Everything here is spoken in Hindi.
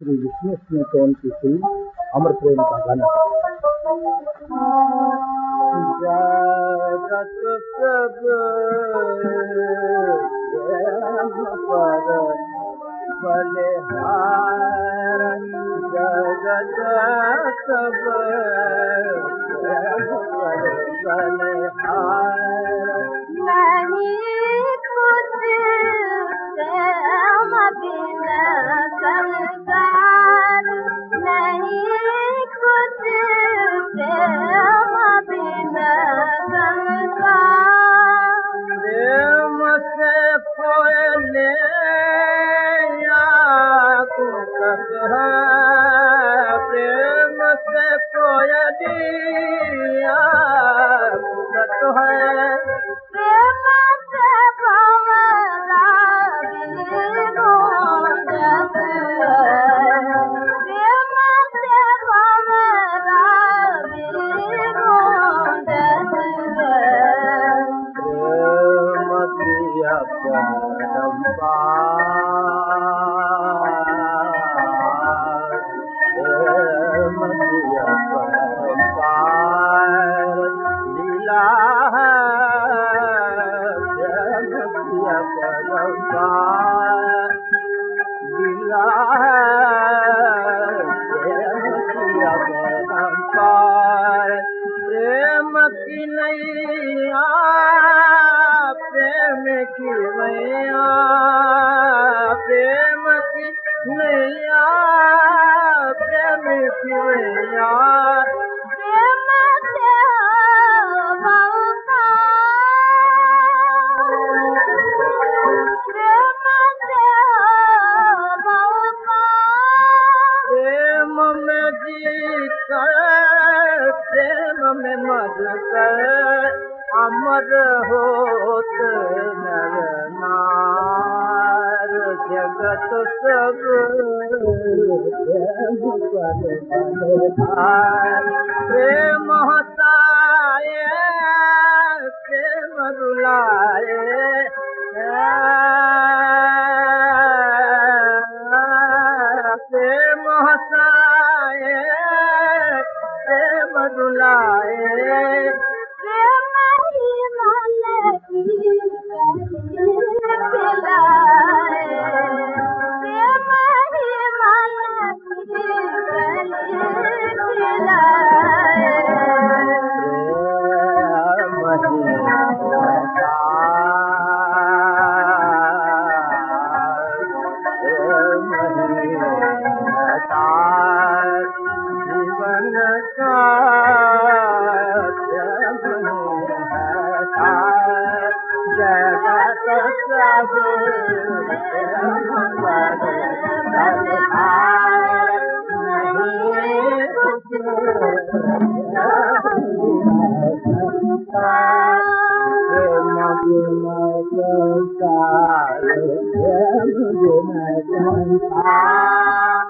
श्री विष्णु स्नेटोन की फिल्म अमर प्रेम का गाना। जगत सब पर बलिहार, जगत सब पर बलिहार, नहीं कुछ प्रेम बिना संसार, नहीं कुछ प्रेम बिना संसार। प्रेम से कोयले कुकत है, प्रेम से कोयलिया कुकत है, प्रेम से भंवरा विगूंजत है, प्रेम से भंवरा विगूंजत है। प्रेम किया परम्पार, प्रेम किया परम्पार, लीला है प्रेम किया परम्पार, लीला है प्रेम किया परम्पार। प्रेम की नैया प्रेम की मैया, प्रेम की नैया प्रेम की मैया, प्रेम से बहुतार, प्रेम से बहुतार। प्रेम में जीकर प्रेम में मर कर अमर होत नर नार, जगत सब प्रेम पर बलिहार। प्रेम हसाए प्रेम रुलाए, प्रेम हसाए प्रेम रुलाए, प्रेम ही मन की गली खिलाए, प्रेम ही मन की गली खिलाए। जीवन का जगत सब बलिहार, नहीं कुछ प्रेम बिना संसार, प्रेम बिना संसार।